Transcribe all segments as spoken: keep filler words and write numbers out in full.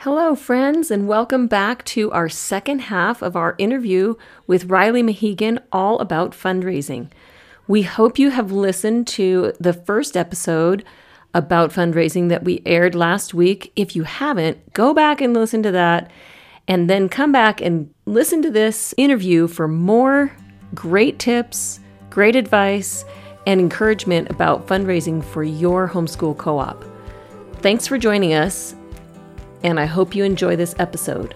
Hello, friends, and welcome back to our second half of our interview with Riley Mahegan all about fundraising. We hope you have listened to the first episode about fundraising that we aired last week. If you haven't, go back and listen to that, and then come back and listen to this interview for more great tips, great advice, and encouragement about fundraising for your homeschool co-op. Thanks for joining us, and I hope you enjoy this episode.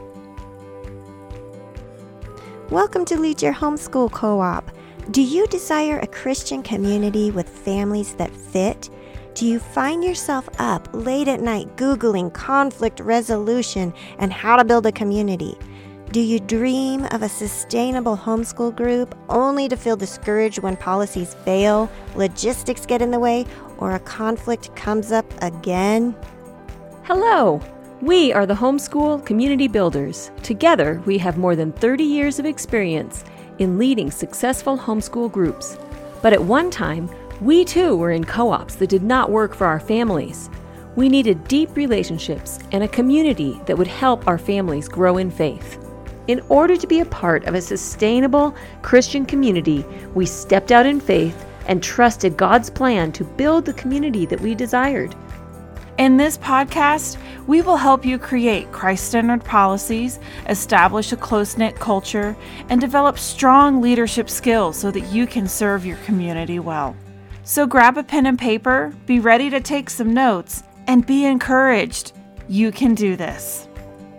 Welcome to Lead Your Homeschool Co-op. Do you desire a Christian community with families that fit? Do you find yourself up late at night Googling conflict resolution and how to build a community? Do you dream of a sustainable homeschool group only to feel discouraged when policies fail, logistics get in the way, or a conflict comes up again? Hello! We are the Homeschool Community Builders. Together, we have more than thirty years of experience in leading successful homeschool groups. But at one time, we too were in co-ops that did not work for our families. We needed deep relationships and a community that would help our families grow in faith. In order to be a part of a sustainable Christian community, we stepped out in faith and trusted God's plan to build the community that we desired. In this podcast, we will help you create Christ-centered policies, establish a close-knit culture, and develop strong leadership skills so that you can serve your community well. So grab a pen and paper, be ready to take some notes, and be encouraged. You can do this.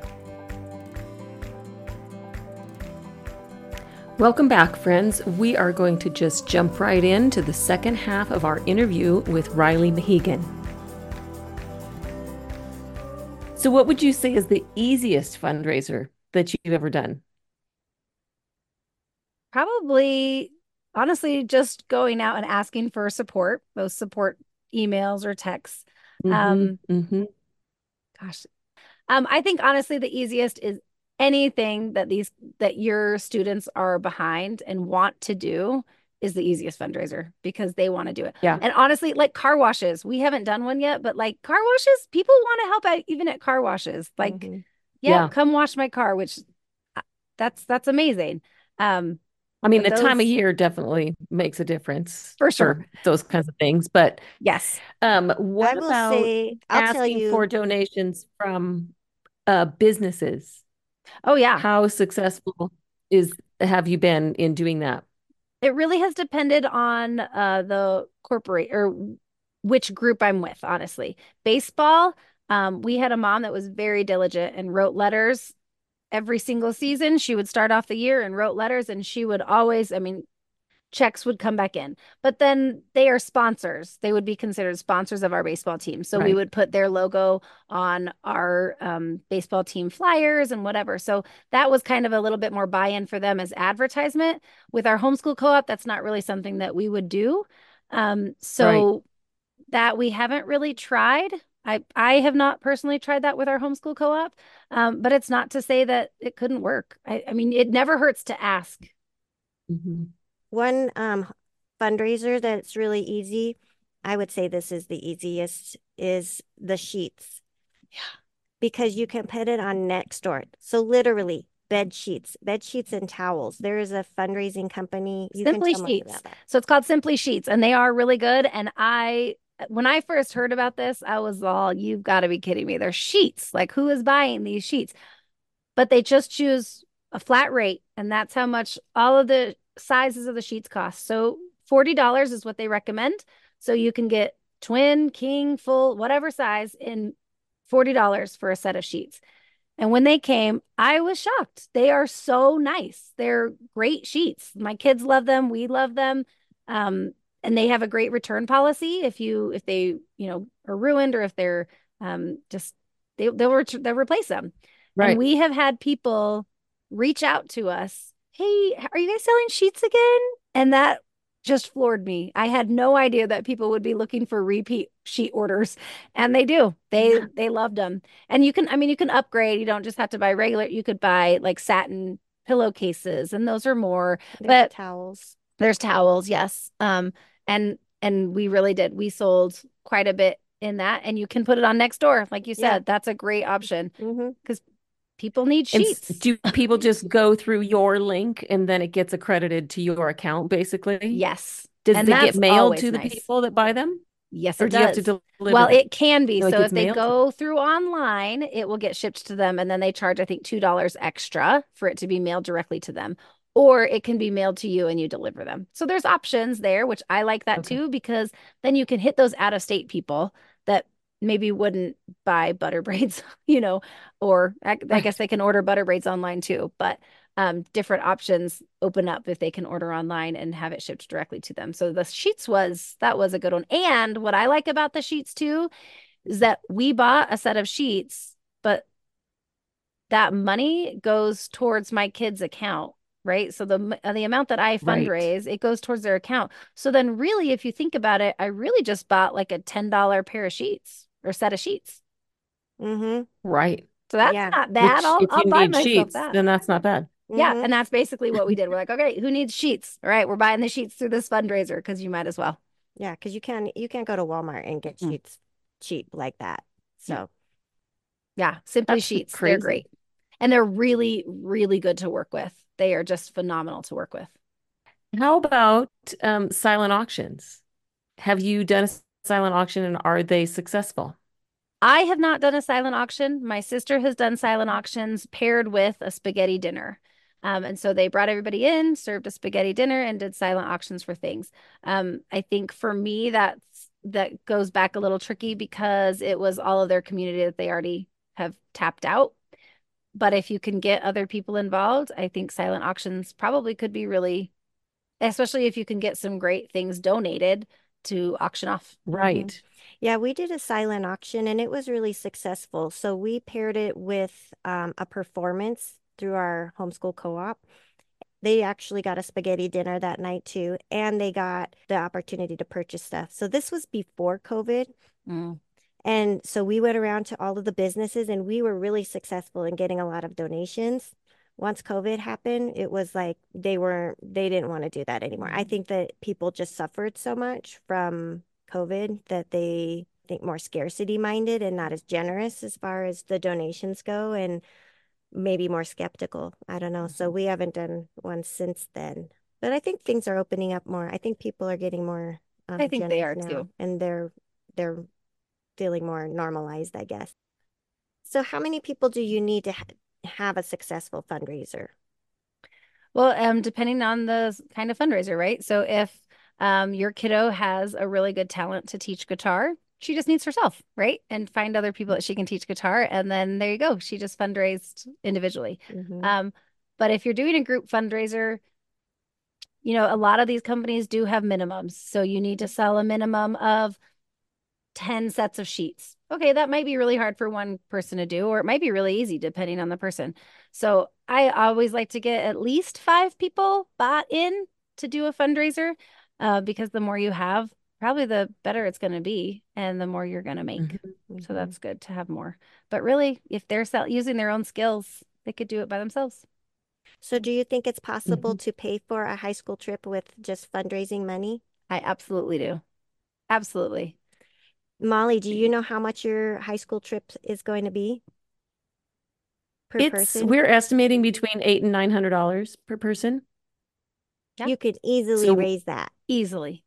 Welcome back, friends. We are going to just jump right into the second half of our interview with Riley Mahegan. So what would you say is the easiest fundraiser that you've ever done? Probably, honestly, just going out and asking for support, those support emails or texts. Mm-hmm, um, mm-hmm. Gosh, um, I think honestly, the easiest is anything that these that your students are behind and want to do is the easiest fundraiser because they want to do it. Yeah. And honestly, like car washes, we haven't done one yet, but like car washes, people want to help out even at car washes. Like, Mm-hmm. yeah, Yeah. come wash my car, which uh, that's that's amazing. Um, I mean, the but time of those- year definitely makes a difference For sure. those kinds of things. But yes, um, what I will about say, I'll tell asking you, for donations from uh, businesses? oh yeah, How successful is have you been in doing that? it really has depended on uh the corporate or which group I'm with, honestly. Baseball, um, we had a mom that was very diligent and wrote letters every single season. She would start off the year and wrote letters, and she would always, I mean, checks would come back in. But then they are sponsors. They would be considered sponsors of our baseball team. So we Right. would put their logo on our um, baseball team flyers and whatever. So that was kind of a little bit more buy-in for them as advertisement. With our homeschool co-op, that's not really something that we would do. Um, so that we haven't really tried. I, I have not personally tried that with our homeschool co-op, um, but it's not to say that it couldn't work. I, I mean, it never hurts to ask. Mm-hmm. one um, fundraiser that's really easy, I would say this is the easiest, is the sheets. Yeah. Because you can put it on Nextdoor. So literally, bed sheets, bed sheets and towels. There is a fundraising company. You Simply can tell me Sheets. about that. So it's called Simply Sheets, and they are really good. And I, when I first heard about this, I was all, you've got to be kidding me. They're sheets. Like, who is buying these sheets? But they just choose a flat rate, and that's how much all of the sizes of the sheets cost. So forty dollars is what they recommend. So you can get twin, king, full, whatever size in forty dollars for a set of sheets. And when they came, I was shocked. They are so nice. They're great sheets. My kids love them. We love them. Um, and they have a great return policy. If you, if they, you know, are ruined, or if they're um, just, they, they'll, ret- they'll replace them. Right. And we have had people reach out to us. Hey, are you guys selling sheets again? And that just floored me. I had no idea that people would be looking for repeat sheet orders, and they do. They Yeah. they loved them. And you can, I mean, you can upgrade. You don't just have to buy regular. You could buy like satin pillowcases, and those are more. There's But towels. there's towels, yes. Um, and and we really did. We sold quite a bit in that, and you can put it on Nextdoor. Like you said, Yeah. that's a great option Mm-hmm. because people need And s- sheets. do people just go through your link and then it gets accredited to your account, basically? Yes. Does And it get that's mailed always to the nice. people that buy them? Yes, Or it do you have to does. deliver Well, them? it can be. No, it So gets if they mailed to go through online, it will get shipped to them, and then they charge, I think, two dollars extra for it to be mailed directly to them. Or it can be mailed to you and you deliver them. So there's options there, which I like that Okay. too, because then you can hit those out-of-state people that maybe wouldn't buy butter braids, you know, or I, I guess Right. they can order butter braids online too. But um, different options open up if they can order online and have it shipped directly to them. So the sheets was that was a good one. And what I like about the sheets too is that we bought a set of sheets, but that money goes towards my kids' account, right? So the the amount that I Right. fundraise, it goes towards their account. So then really, if you think about it, I really just bought like a ten dollar pair of sheets or set of sheets. Mm-hmm. Right. So that's Yeah. not bad. Which, I'll if I'll you buy need myself sheets, that. then that's not bad. Yeah, Mm-hmm. and that's basically what we did. We're like, okay, who needs sheets? All right, we're buying the sheets through this fundraiser because you might as well. Yeah, because you can you can't go to Walmart and get Mm. sheets cheap like that. Mm. So Yeah, Simply That's Sheets. They're crazy. great. And they're really, really good to work with. They are just phenomenal to work with. How about um, silent auctions? Have you done a silent auction and are they successful? I have not done a silent auction. My sister has done silent auctions paired with a spaghetti dinner. Um, and so they brought everybody in, served a spaghetti dinner, and did silent auctions for things. Um, I think for me, that's that goes back a little tricky because it was all of their community that they already have tapped out. But if you can get other people involved, I think silent auctions probably could be really, especially if you can get some great things donated to auction off. mm-hmm. Right. Yeah, we did a silent auction and it was really successful. So we paired it with um, a performance through our homeschool co-op. They actually got a spaghetti dinner that night too, and they got the opportunity to purchase stuff. So this was before COVID. Mm. And so we went around to all of the businesses and we were really successful in getting a lot of donations. Once COVID happened, it was like they were they didn't want to do that anymore. I think that people just suffered so much from COVID that they think more scarcity minded and not as generous as far as the donations go and maybe more skeptical. I don't know. So we haven't done one since then. But I think things are opening up more. I think people are getting more um, I think they generous are now too. and they're they're feeling more normalized, I guess. So, how many people do you need to ha have a successful fundraiser? Well, um, depending on the kind of fundraiser, right? So if um, your kiddo has a really good talent to teach guitar, she just needs herself, right? And find other people that she can teach guitar. And then there you go. She just fundraised individually. Mm-hmm. Um, but if you're doing a group fundraiser, you know, a lot of these companies do have minimums. So you need to sell a minimum of ten sets of sheets. Okay, that might be really hard for one person to do, or it might be really easy depending on the person. So I always like to get at least five people bought in to do a fundraiser uh, because the more you have, probably the better it's going to be and the more you're going to make. Mhm. So Mm-hmm. that's good to have more. But really, if they're sell- using their own skills, they could do it by themselves. So, do you think it's possible Mhm. to pay for a high school trip with just fundraising money? I absolutely do. Absolutely. Molly, do you know how much your high school trip is going to be per It's person? we're estimating between eight and nine hundred dollars per person. Yeah. You could easily So raise that. Easily.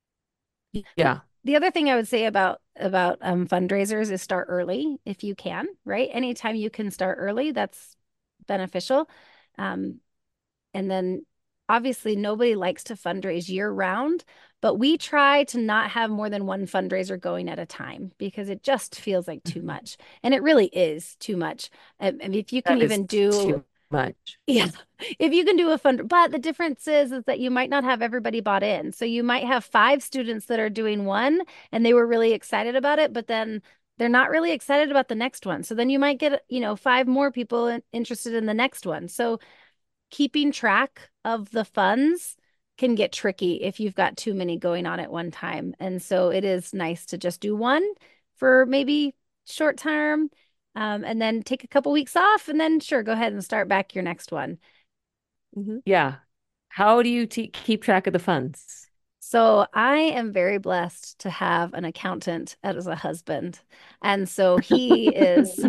yeah, The other thing I would say about about um, fundraisers is start early if you can, right? Anytime you can start early, that's beneficial. Um, and then obviously nobody likes to fundraise year round, but we try to not have more than one fundraiser going at a time because it just feels like too Mhm. much. And it really is too much. And, and if you can That is even do too much. yeah. If you can do a fund, but the difference is is that you might not have everybody bought in. So you might have five students that are doing one and they were really excited about it, but then they're not really excited about the next one. So then you might get, you know, five more people in- interested in the next one. So keeping track of the funds can get tricky if you've got too many going on at one time. And so it is nice to just do one for maybe short term, um, and then take a couple weeks off and then sure, go ahead and start back your next one. Mm-hmm. Yeah. How do you te keep track of the funds? So I am very blessed to have an accountant as a husband. And so he is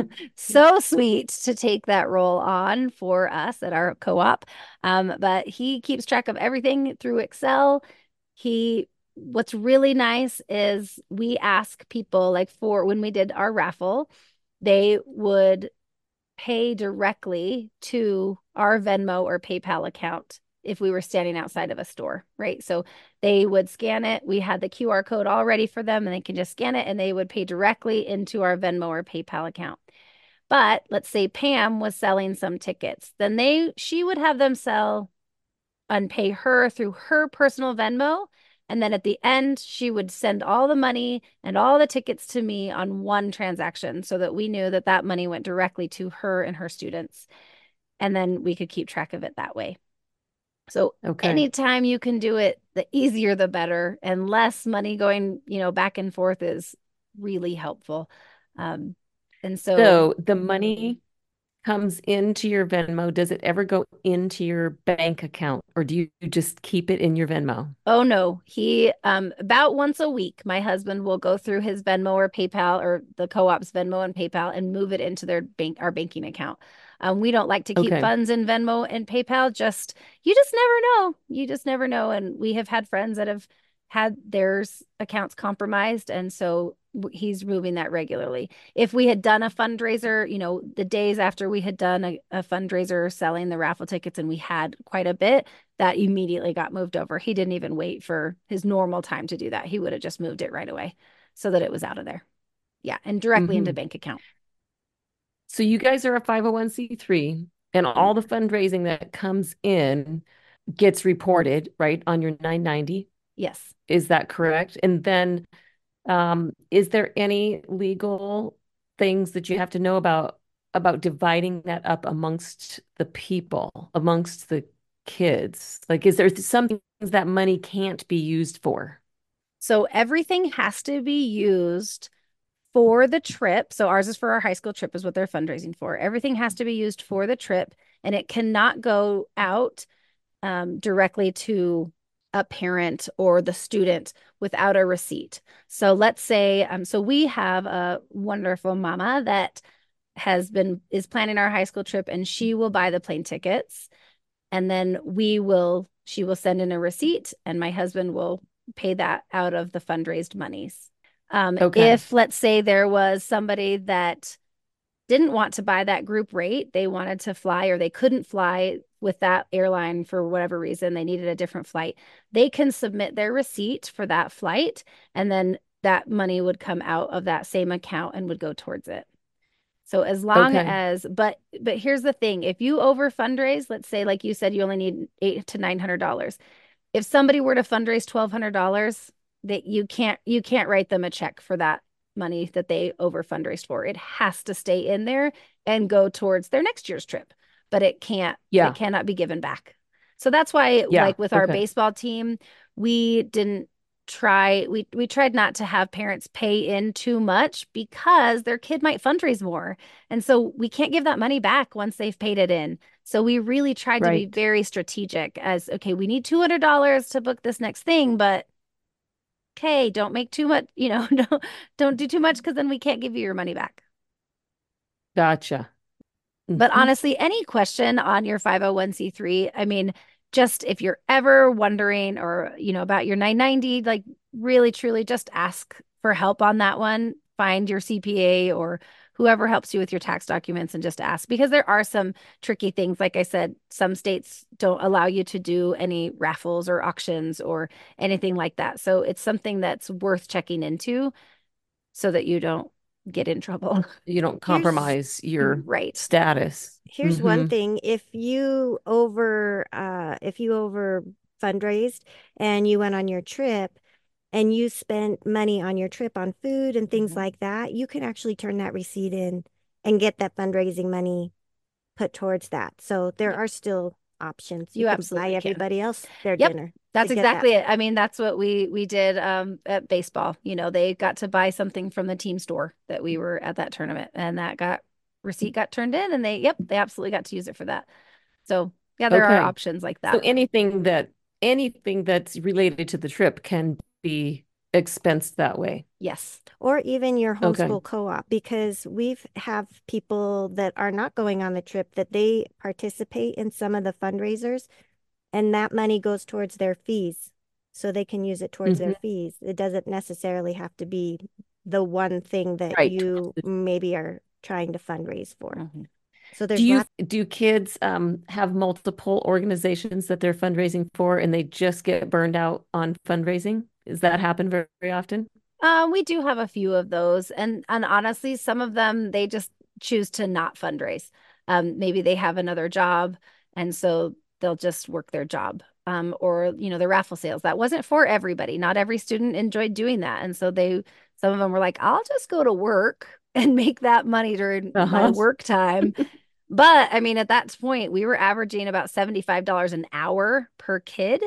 so sweet to take that role on for us at our co-op. Um, but he keeps track of everything through Excel. He, what's really nice is we ask people, like for when we did our raffle, they would pay directly to our Venmo or PayPal account if we were standing outside of a store, right? So they would scan it. We had the Q R code all ready for them and they can just scan it and they would pay directly into our Venmo or PayPal account. But let's say Pam was selling some tickets, then they she would have them sell and pay her through her personal Venmo. And then at the end, she would send all the money and all the tickets to me on one transaction so that we knew that that money went directly to her and her students. And then we could keep track of it that way. So Okay. anytime you can do it, the easier, the better, and less money going, you know, back and forth is really helpful. Um, and so, So the money comes into your Venmo. Does it ever go into your bank account or do you just keep it in your Venmo? oh no, he um about once a week, my husband will go through his Venmo or PayPal or the co-op's Venmo and PayPal and move it into their bank, our banking account. Um, we don't like to keep Okay. funds in Venmo and PayPal. Just you just never know. You just never know. And we have had friends that have had their accounts compromised, and so he's moving that regularly. If we had done a fundraiser, you know, the days after we had done a, a fundraiser selling the raffle tickets and we had quite a bit, that immediately got moved over. He didn't even wait for his normal time to do that. He would have just moved it right away so that it was out of there. Yeah, and directly into Mm-hmm. bank account. So you guys are a five oh one c three and all the fundraising that comes in gets reported, right, on your nine ninety. Yes. Is that correct? And then um, is there any legal things that you have to know about about dividing that up amongst the people, amongst the kids? Like, is there some things that money can't be used for? So everything has to be used for the trip. So ours is for our high school trip, is what they're fundraising for. Everything has to be used for the trip, and it cannot go out um, directly to a parent or the student without a receipt. So let's say, um, so we have a wonderful mama that has been is planning our high school trip, and she will buy the plane tickets, and then we will she will send in a receipt, and my husband will pay that out of the fundraised monies. Um, Okay. if let's say there was somebody that didn't want to buy that group rate, they wanted to fly or they couldn't fly with that airline for whatever reason, they needed a different flight, they can submit their receipt for that flight, and then that money would come out of that same account and would go towards it. So as long Okay. as, but but here's the thing: if you over fundraise, let's say like you said, you only need eight to nine hundred dollars. If somebody were to fundraise twelve hundred dollars, that you can't you can't write them a check for that money that they over fundraised for. It has to stay in there and go towards their next year's trip, but it can't it Yeah. cannot be given back. So that's why, Yeah. like with our Okay. baseball team, we didn't try we we tried not to have parents pay in too much because their kid might fundraise more. And so we can't give that money back once they've paid it in. So we really tried to be Right. very strategic as, okay, we need two hundred dollars to book this next thing, but okay, don't make too much, you know, don't don't do too much because then we can't give you your money back. Gotcha. But Hmm. honestly, any question on your five oh one c three, I mean, just if you're ever wondering or, you know, about your nine ninety, like really, truly just ask for help on that one. Find your C P A or whoever helps you with your tax documents and just ask, because there are some tricky things. Like I said, some states don't allow you to do any raffles or auctions or anything like that. So it's something that's worth checking into so that you don't get in trouble. You don't Here's compromise your Right. status. here's one Hmm. thing. If you over uh if you over fundraised and you went on your trip and you spent money on your trip on food and things Mhm. like that, you can actually turn that receipt in and get that fundraising money put towards that. So there Yep. are still options. You You can buy absolutely can. everybody else their Yep. dinner to That's get that. exactly it. I mean, that's what we we did um at baseball. You know, they got to buy something from the team store that we were at that tournament, and that got receipt got turned in, and they, yep, they absolutely got to use it for that. So yeah, there are Okay. options like So that. anything that anything that's related to the trip can be expensed that way. Yes. Or even your Okay. homeschool co-op, because we've have people that are not going on the trip that they participate in some of the fundraisers, and that money goes towards their fees. So they can use it towards their Mhm. fees. It doesn't necessarily have to be the one thing that Right. you maybe are trying to fundraise for. Mhm. So Do there's you lots. do kids um, have multiple organizations that they're fundraising for and they just get burned out on fundraising? Does that happen very, very often? Um, we do have a few of those, and and honestly, some of them they just choose to not fundraise. Um, maybe they have another job, and so they'll just work their job. Um, or you know, the raffle sales. That wasn't for everybody. Not every student enjoyed doing that, and so they some of them were like, "I'll just go to work and make that money during my Uh-huh. work time." But I mean, at that point, we were averaging about seventy-five dollars an hour per kid.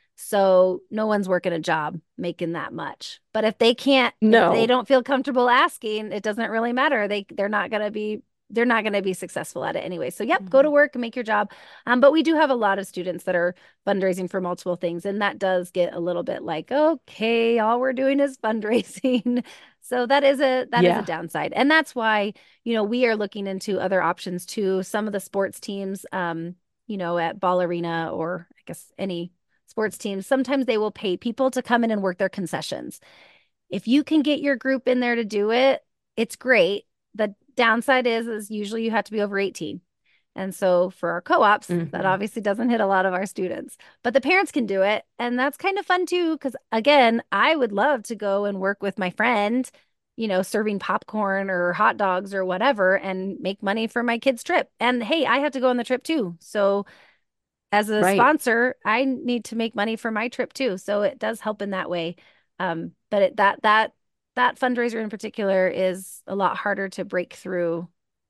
So no one's working a job making that much. But if they can't, if they No. don't feel comfortable asking, it doesn't really matter. They they're not gonna be they're not gonna be successful at it anyway. So yep, go to work and make your job. Um, but we do have a lot of students that are fundraising for multiple things, and that does get a little bit like, okay, all we're doing is fundraising. So that is a that is a Yeah. downside. And that's why, you know, we are looking into other options too. Some of the sports teams, um, you know, at Ball Arena or I guess any sports teams, sometimes they will pay people to come in and work their concessions. If you can get your group in there to do it, it's great. The downside is, is usually you have to be over eighteen. And so for our co-ops, that Mhm. obviously doesn't hit a lot of our students, but the parents can do it. And that's kind of fun too. Cause again, I would love to go and work with my friend, you know, serving popcorn or hot dogs or whatever and make money for my kid's trip. And hey, I have to go on the trip too. So as a Right. sponsor, I need to make money for my trip too. So it does help in that way. Um, but it, that that that fundraiser in particular is a lot harder to break through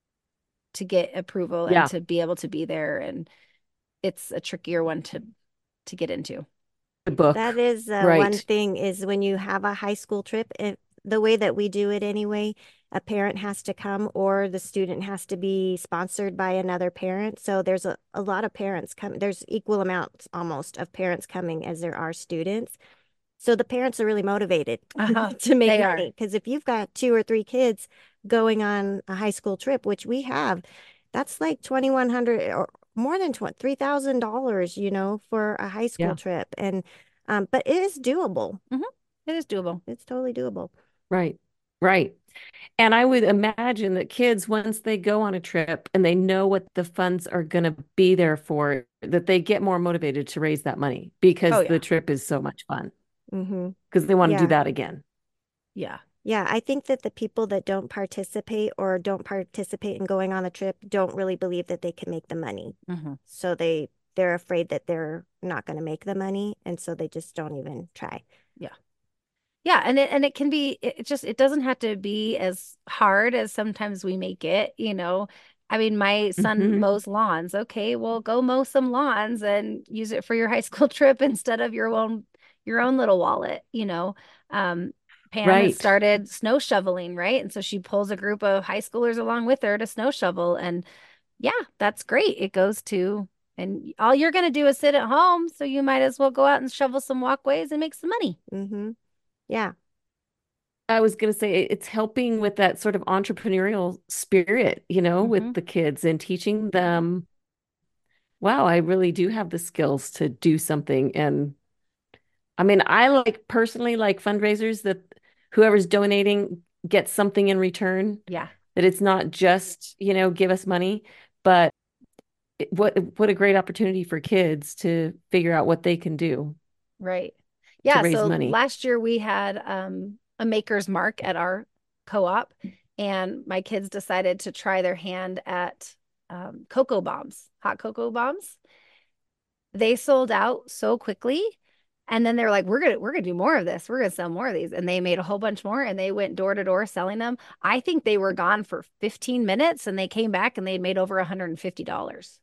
to get approval and Yeah. to be able to be there. And it's a trickier one to to get into. The That book. is uh, one Right. thing is when you have a high school trip, it, the way that we do it anyway, a parent has to come or the student has to be sponsored by another parent. So there's a, a lot of parents come. There's equal amounts almost of parents coming as there are students. So the parents are really motivated Uh-huh. to make They are. money because if you've got two or three kids going on a high school trip, which we have, that's like twenty-one hundred or more than three thousand dollars, you know, for a high school Yeah. trip. And um, but it is doable. Mhm. It is doable. It's totally doable. Right. Right. And I would imagine that kids, once they go on a trip and they know what the funds are going to be there for, that they get more motivated to raise that money Oh because yeah. the trip is so much fun Mm-hmm. because they want to do Yeah. that again. Yeah. Yeah, I think that the people that don't participate or don't participate in going on a trip don't really believe that they can make the money. Mhm. So they they're afraid that they're not going to make the money, and so they just don't even try. Yeah. Yeah, and it and it can be it it just it doesn't have to be as hard as sometimes we make it, you know. I mean, my son Hmm. mows lawns. Okay, well, go mow some lawns and use it for your high school trip instead of your own your own little wallet, you know. Um, Pam has Right. started snow shoveling, right? And so she pulls a group of high schoolers along with her to snow shovel. And yeah, that's great. It goes to, and all you're going to do is sit at home. So you might as well go out and shovel some walkways and make some money. Mm-hmm. Yeah. I was going to say it's helping with that sort of entrepreneurial spirit, you know, with Hmm. the kids and teaching them, wow, I really do have the skills to do something. And I mean, I like personally like fundraisers that whoever's donating gets something in return, Yeah. that it's not just, you know, give us money, but it- what what a great opportunity for kids to figure out what they can do Right. to Yeah. raise So money. last year we had um, a maker's mark at our co-op, and my kids decided to try their hand at um, cocoa bombs, hot cocoa bombs. They sold out so quickly. And then they're like, we're gonna we're gonna do more of this. We're gonna sell more of these. And they made a whole bunch more and they went door to door selling them. I think they were gone for fifteen minutes and they came back and they'd made over one hundred fifty dollars.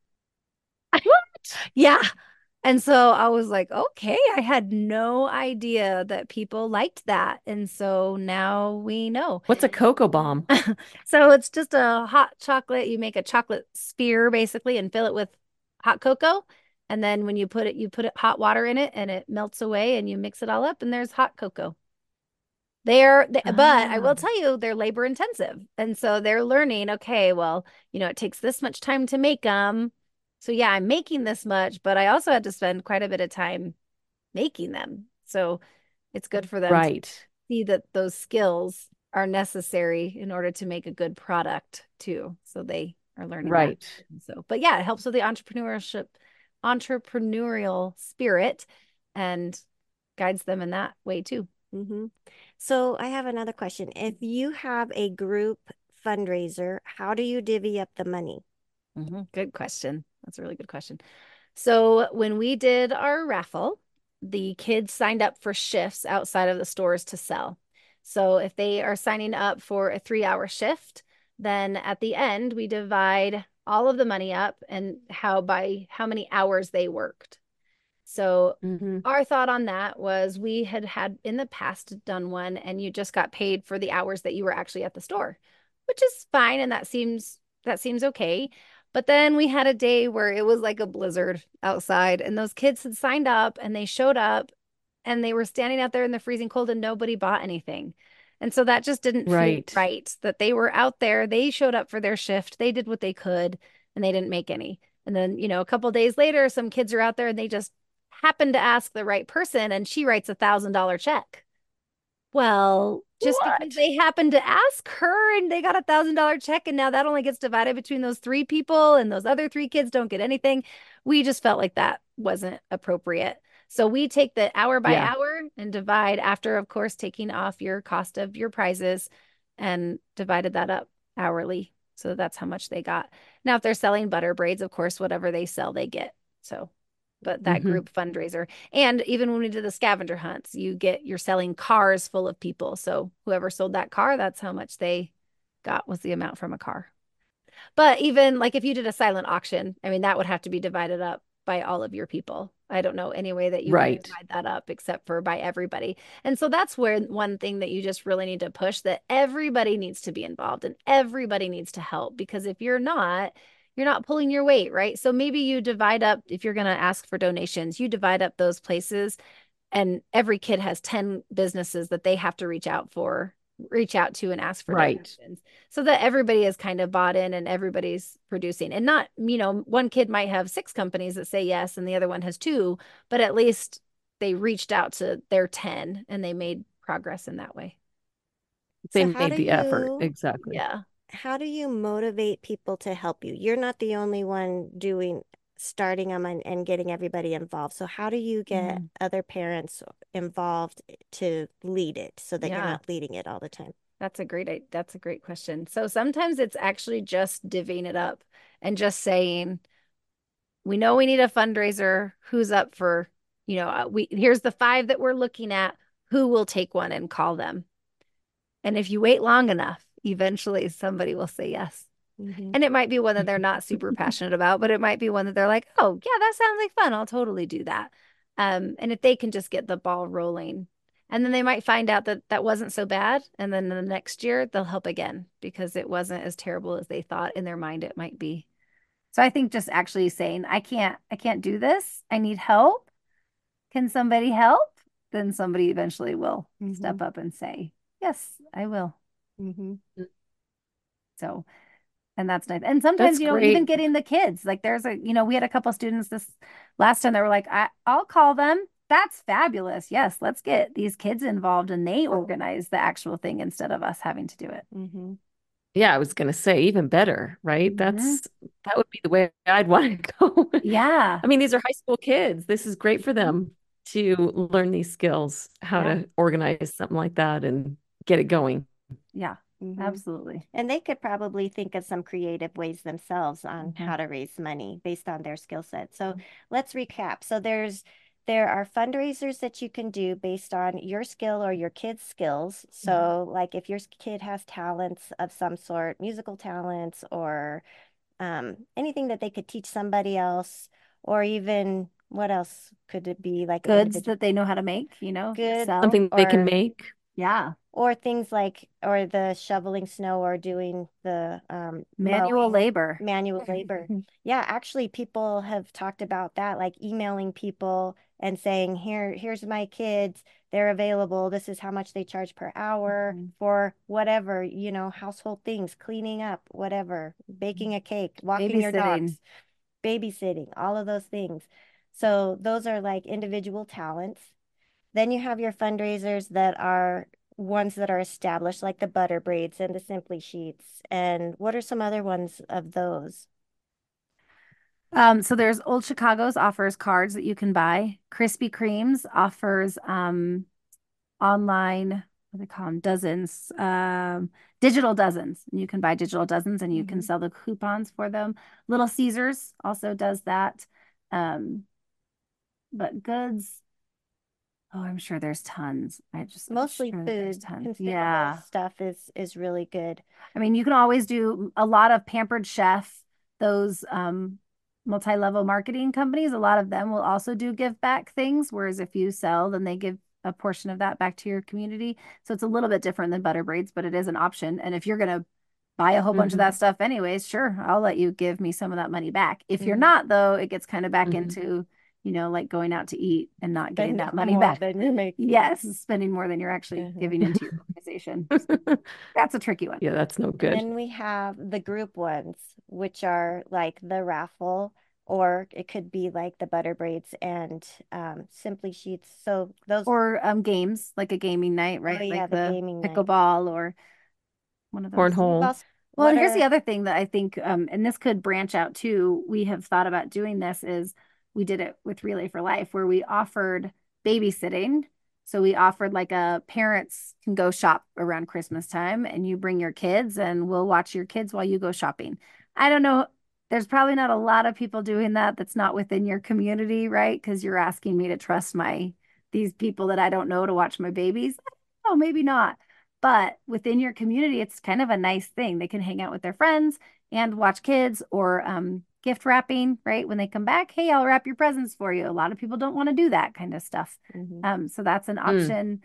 What? Yeah. And so I was like, okay, I had no idea that people liked that. And so now we know. What's a cocoa bomb? So it's just a hot chocolate. You make a chocolate sphere basically and fill it with hot cocoa And then when you put it, you put it hot water in it and it melts away and you mix it all up and there's hot cocoa. They're, they, but I Ah, will tell you, they're labor intensive. And so they're learning, okay, well, you know, it takes this much time to make them. So yeah, I'm making this much, but I also had to spend quite a bit of time making them. So it's good for them to right. see that those skills are necessary in order to make a good product too. So they are learning that. Right. So, but yeah, it helps with the entrepreneurship, entrepreneurial spirit and guides them in that way too. Mm-hmm. So I have another question. If you have a group fundraiser, how do you divvy up the money? Mm-hmm. Good question. That's a really good question. So when we did our raffle, the kids signed up for shifts outside of the stores to sell. So if they are signing up for a three hour shift, then at the end, we divide all of the money up and how by how many hours they worked. So Mm-hmm. our thought on that was we had had in the past done one and you just got paid for the hours that you were actually at the store, which is fine and that seems that seems okay. But then we had a day where it was like a blizzard outside and those kids had signed up and they showed up and they were standing out there in the freezing cold and nobody bought anything. And so that just didn't feel Right. right that they were out there, they showed up for their shift, they did what they could and they didn't make any. And then, you know, a couple days later, some kids are out there and they just happen to ask the right person and she writes a thousand dollar check. Well, just because What? they happened to ask her and they got a thousand dollar check and now that only gets divided between those three people and those other three kids don't get anything. We just felt like that wasn't appropriate. So we take the hour by Yeah. hour and divide after, of course, taking off your cost of your prizes and divided that up hourly. So that's how much they got. Now, if they're selling butter braids, of course, whatever they sell, they get. So but that Mm-hmm. group fundraiser. And even when we did the scavenger hunts, you get you're selling cars full of people. So whoever sold that car, that's how much they got was the amount from a car. But even like if you did a silent auction, I mean, that would have to be divided up by all of your people. I don't know any way that you could Right. divide that up except for by everybody. And so that's where one thing that you just really need to push that everybody needs to be involved and everybody needs to help because if you're not, you're not pulling your weight, right? So maybe you divide up, if you're going to ask for donations, you divide up those places and every kid has ten businesses that they have to reach out for reach out to and ask for Right. donations so that everybody is kind of bought in and everybody's producing and not you know one kid might have six companies that say yes and the other one has two but at least they reached out to their ten and they made progress in that way. They So how do made the effort. you Exactly. Yeah. how do you motivate people to help you? You're not the only one doing starting them and, and getting everybody involved. So how do you get Mhm. other parents involved to lead it so that you're Yeah. not leading it all the time? That's a great that's a great question. So sometimes it's actually just divvying it up and just saying, we know we need a fundraiser. Who's up for, you know, uh, we here's the five that we're looking at. Who will take one and call them? And if you wait long enough, eventually somebody will say yes. Mm-hmm. And it might be one that they're not super passionate about, but it might be one that they're like, oh, yeah, that sounds like fun. I'll totally do that. Um, and if they can just get the ball rolling, and then they might find out that that wasn't so bad. And then the next year they'll help again because it wasn't as terrible as they thought in their mind it might be. So I think just actually saying, I can't, I can't do this. I need help. Can somebody help? Then somebody eventually will Mm-hmm. step up and say, yes, I will. Mm-hmm. So, and that's nice. And sometimes, That's you know, even great. getting the kids, like there's a, you know, we had a couple students this last time that were like, I, I'll call them. That's fabulous. Yes, let's get these kids involved and they organize the actual thing instead of us having to do it. Mm-hmm. Yeah, I was gonna say even better, right? Mhm. That's that would be the way I'd want to go. Yeah. I mean, these are high school kids. This is great for them to learn these skills, how Yeah. to organize something like that and get it going. Yeah, Mm-hmm. absolutely. And they could probably think of some creative ways themselves on Mhm. how to raise money based on their skill set. So let's recap. So there's there are fundraisers that you can do based on your skill or your kid's skills. So like if your kid has talents of some sort, musical talents or um, anything that they could teach somebody else, or even what else could it be like Goods individual that they know how to make, you know, good sell. Something they can or make. Yeah. or things like, or the shoveling snow or doing the um, Manual mowing, labor. manual labor. Yeah, actually, people have talked about that, like emailing people and saying, here, here's my kids. They're available. This is how much they charge per hour Mhm. for whatever, you know, household things, cleaning up, whatever, baking a cake, walking your Babysitting. dogs, babysitting, all of those things. So those are like individual talents. Then you have your fundraisers that are ones that are established, like the Butter Braids and the Simply Sheets. And what are some other ones of those? Um, so there's Old Chicago's offers cards that you can buy. Krispy Kreme's offers um online, what do they call them? Dozens, um, digital dozens. You can buy digital dozens and you can Mhm. sell the coupons for them. Little Caesars also does that. Um, but goods, oh, I'm sure there's tons. I just, I'm Mostly sure that there's food, tons. consumable Yeah. stuff is is really good. I mean, you can always do a lot of Pampered Chef, those um, multi-level marketing companies. A lot of them will also do give back things, whereas if you sell, then they give a portion of that back to your community. So it's a little bit different than Butter Braids, but it is an option. And if you're going to buy a whole bunch of Mhm. that stuff anyways, sure, I'll let you give me some of that money back. If you're Mhm. not, though, it gets kind of back Mhm. into, you know, like going out to eat and not getting Spending that money more back. than you're making. Yes, spending more than you're actually Uh-huh. giving into your organization. So that's a tricky one. Yeah, that's no And good. then we have the group ones, which are like the raffle, or it could be like the Butter Braids and um, Simply Sheets. So those, Or um games, like a gaming night, oh right? yeah, Like the the gaming night. pickleball or one of those. You've Cornhole. also, Well, what and here's the are, other thing that I think, um, and this could branch out too. We have thought about doing this is we did it with Relay for Life, where we offered babysitting. So we offered like a parents can go shop around Christmas time and you bring your kids and we'll watch your kids while you go shopping. I don't know. There's probably not a lot of people doing that that's not within your community, right? Because you're asking me to trust my these people that I don't know to watch my babies. Oh, maybe not. But within your community, it's kind of a nice thing. They can hang out with their friends and watch kids or um, gift wrapping, right? When they come back, hey, I'll wrap your presents for you. A lot of people don't want to do that kind of stuff. mhm. Um, so that's an Mm. option.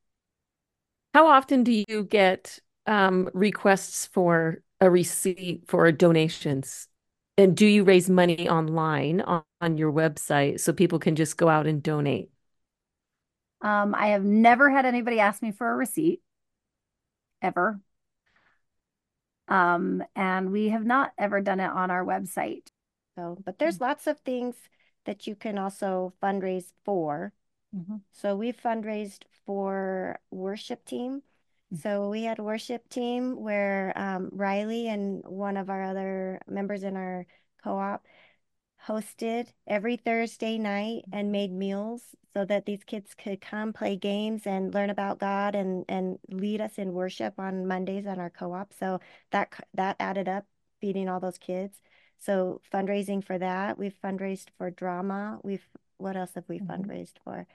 How often do you get um, requests for a receipt for donations? And do you raise money online on, on your website so people can just go out and donate? Um, I have never had anybody ask me for a receipt ever. Um, and we have not ever done it on our website. So, but there's lots of things that you can also fundraise for. Mhm. So we fundraised for worship team. So we had a worship team where um, Riley and one of our other members in our co-op hosted every Thursday night and made meals so that these kids could come play games and learn about God and and lead us in worship on Mondays on our co-op. So that c- that added up, feeding all those kids. So fundraising for that. We've fundraised for drama. We've What else have we Mhm. fundraised for?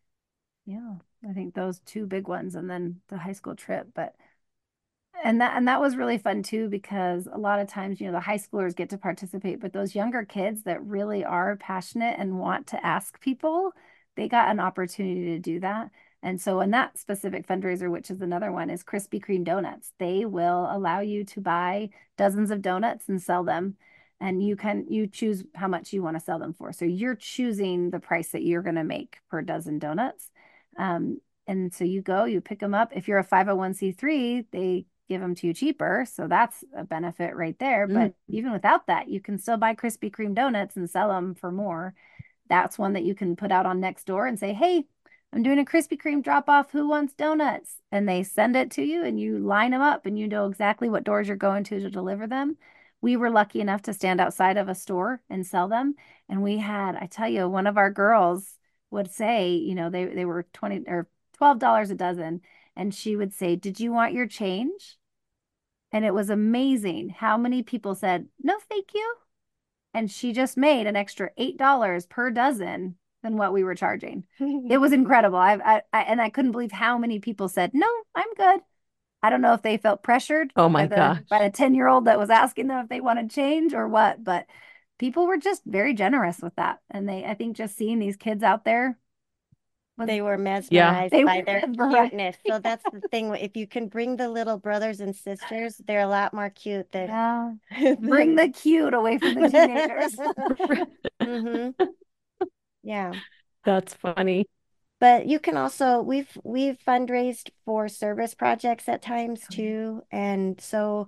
Yeah, I think those two big ones and then the high school trip. But and that and that was really fun too because a lot of times, you know, the high schoolers get to participate, but those younger kids that really are passionate and want to ask people, they got an opportunity to do that. And so in that specific fundraiser, which is another one, is Krispy Kreme donuts. They will allow you to buy dozens of donuts and sell them. And you can you choose how much you want to sell them for. So you're choosing the price that you're going to make per dozen donuts. Um, and so you go, you pick them up. If you're a five oh one c three, they give them to you cheaper. So that's a benefit right there. But Mm. even without that, you can still buy Krispy Kreme donuts and sell them for more. That's one that you can put out on Nextdoor and say, hey, I'm doing a Krispy Kreme drop off. Who wants donuts? And they send it to you and you line them up and you know exactly what doors you're going to to deliver them. We were lucky enough to stand outside of a store and sell them. And we had, I tell you, one of our girls would say, you know, they, they were twenty or twelve dollars a dozen. And she would say, did you want your change? And it was amazing how many people said, no, thank you. And she just made an extra eight dollars per dozen than what we were charging. It was incredible. I, I, I and I couldn't believe how many people said, no, I'm good. I don't know if they felt pressured Oh by my the by gosh. the ten year old that was asking them if they wanted change or what, but people were just very generous with that. And they, I think just seeing these kids out there They were Yeah. mesmerized They by were their mesmerized. cuteness. So that's the thing. If you can bring the little brothers and sisters, they're a lot more cute than Yeah. Bring the cute away from the teenagers. hmm Yeah. That's funny. But you can also we've we've fundraised for service projects at times too. And so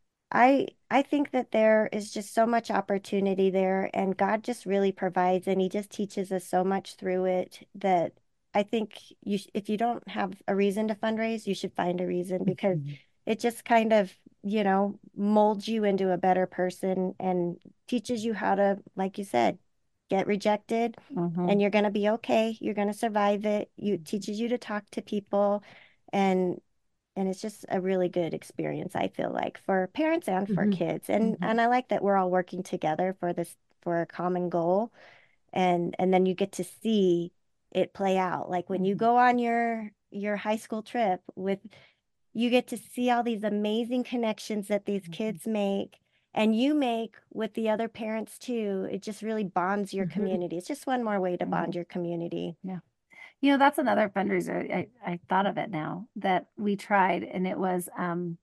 I I think that there is just so much opportunity there, and God just really provides, and He just teaches us so much through it that I think you sh- if you don't have a reason to fundraise, you should find a reason because it just kind of, you know, molds you into a better person and teaches you how to, like you said, get rejected, Mhm. and you're going to be okay. You're going to survive it. You teaches you to talk to people, and and it's just a really good experience, I feel like, for parents and for Mhm. kids. And Mhm. and I like that we're all working together for this for a common goal. And and then you get to see it play out. Like when you Mhm. go on your your high school trip with you get to see all these amazing connections that these Mhm. kids make and you make with the other parents too. It just really bonds your Mhm. community. It's just one more way to Mhm. bond your community. Yeah. You know, that's another fundraiser. I, I thought of it now that we tried, and it was um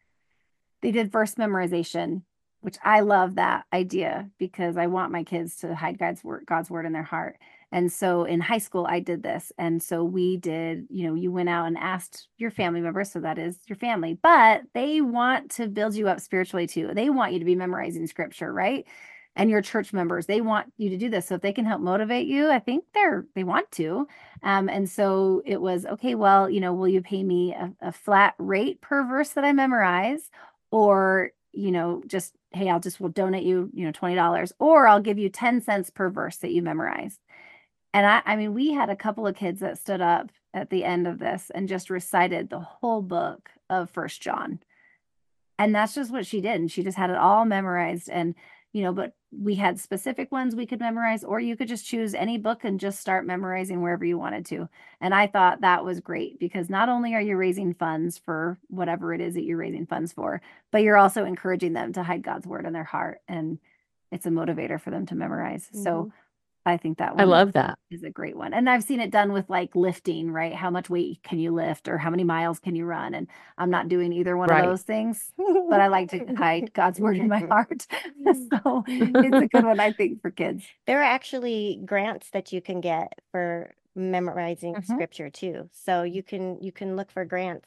they did verse memorization, which I love that idea because I want my kids to hide God's word, God's word in their heart. And so in high school, I did this. And so we did, you know, you went out and asked your family members, so that is your family, but they want to build you up spiritually too. They want you to be memorizing scripture, right? And your church members, they want you to do this. So if they can help motivate you, I think they're, they want to. Um, and so it was, okay, well, you know, will you pay me a, a flat rate per verse that I memorize? Or, you know, just, hey, I'll just will donate you, you know, twenty dollars, or I'll give you ten cents per verse that you memorize. And I, I mean, we had a couple of kids that stood up at the end of this and just recited the whole book of First John. And that's just what she did. And she just had it all memorized. And, you know, but we had specific ones we could memorize, or you could just choose any book and just start memorizing wherever you wanted to. And I thought that was great because not only are you raising funds for whatever it is that you're raising funds for, but you're also encouraging them to hide God's word in their heart. And it's a motivator for them to memorize. So Mhm. I think that I one love that. is a great one. And I've seen it done with like lifting, right? How much weight can you lift or how many miles can you run? And I'm not doing either one of Right. those things, but I like to hide God's word in my heart. So it's a good one, I think, for kids. There are actually grants that you can get for memorizing Mhm. scripture too. So you can you can look for grants.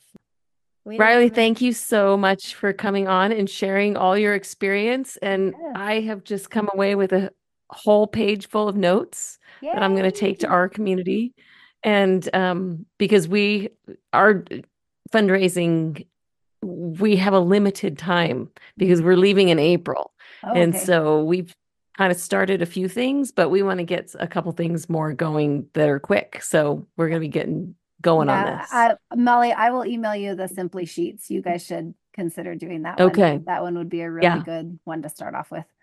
We Riley, didn't thank you so much for coming on and sharing all your experience. And Yes. I have just come away with a whole page full of notes that I'm going to take to Yay. our community. And um, because we are fundraising, we have a limited time because we're leaving in April. Oh, And okay. so we've kind of started a few things, but we want to get a couple things more going that are quick. So we're going to be getting going on Yeah, this. I, Molly, I will email you the Simply Sheets. You guys should consider doing that one. Okay. That one would be a really Yeah, good one to start off with,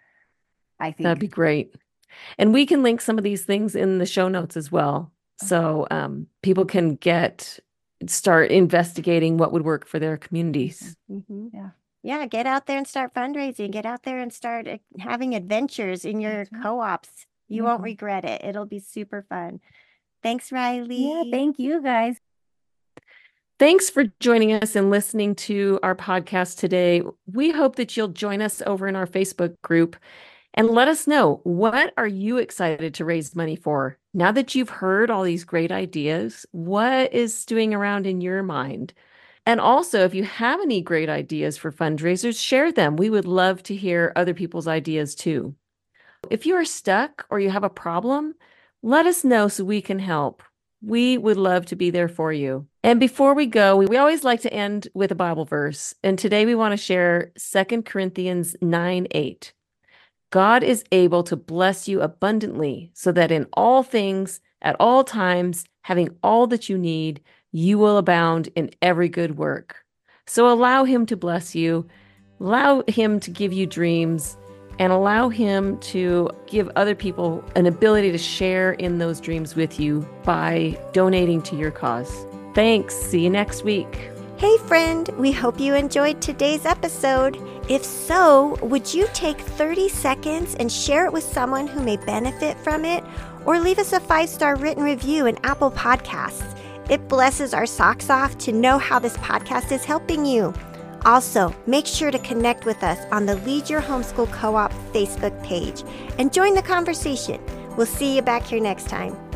I that'd think. be great. And we can link some of these things in the show notes as well. So um, people can get start investigating what would work for their communities. Mhm. Yeah. Yeah, get out there and start fundraising. Get out there and start uh, having adventures in your That's right. co-ops. You won't Mhm. regret it. It'll be super fun. Thanks, Yeah, Riley. thank you guys. Thanks for joining us and listening to our podcast today. We hope that you'll join us over in our Facebook group and let us know, what are you excited to raise money for? Now that you've heard all these great ideas, what is stewing around in your mind? And also, if you have any great ideas for fundraisers, share them. We would love to hear other people's ideas too. If you are stuck or you have a problem, let us know so we can help. We would love to be there for you. And before we go, we, we always like to end with a Bible verse. And today we want to share Second Corinthians nine eight. God is able to bless you abundantly so that in all things, at all times, having all that you need, you will abound in every good work. So allow him to bless you, allow him to give you dreams, and allow him to give other people an ability to share in those dreams with you by donating to your cause. Thanks. See you next week. Hey, friend, we hope you enjoyed today's episode. If so, would you take thirty seconds and share it with someone who may benefit from it? or leave us a five-star written review in Apple Podcasts. It blesses our socks off to know how this podcast is helping you. Also, make sure to connect with us on the Lead Your Homeschool Co-op Facebook page and join the conversation. We'll see you back here next time.